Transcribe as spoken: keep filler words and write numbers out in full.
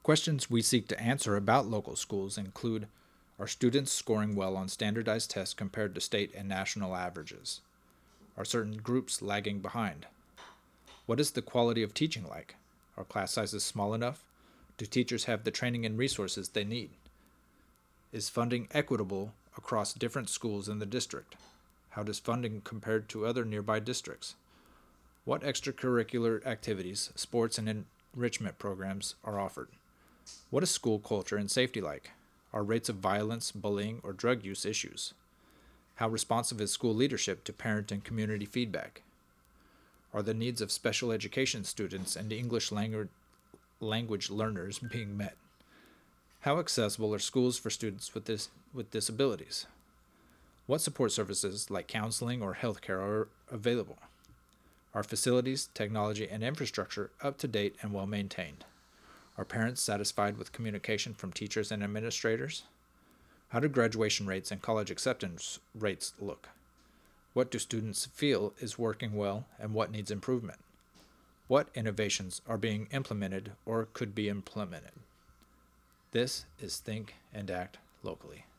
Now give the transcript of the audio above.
Questions we seek to answer about local schools include: are students scoring well on standardized tests compared to state and national averages? Are certain groups lagging behind? What is the quality of teaching like? Are class sizes small enough? Do teachers have the training and resources they need? Is funding equitable across different schools in the district? How does funding compare to other nearby districts? What extracurricular activities, sports, and enrichment programs are offered? What is school culture and safety like? Are rates of violence, bullying, or drug use issues? How responsive is school leadership to parent and community feedback? Are the needs of special education students and English language language learners being met? How accessible are schools for students with this with disabilities? What support services like counseling or healthcare are available? Are facilities, technology, and infrastructure up to date and well maintained? Are parents satisfied with communication from teachers and administrators? How do graduation rates and college acceptance rates look? What do students feel is working well and what needs improvement? What innovations are being implemented or could be implemented? This is Think and Act Locally.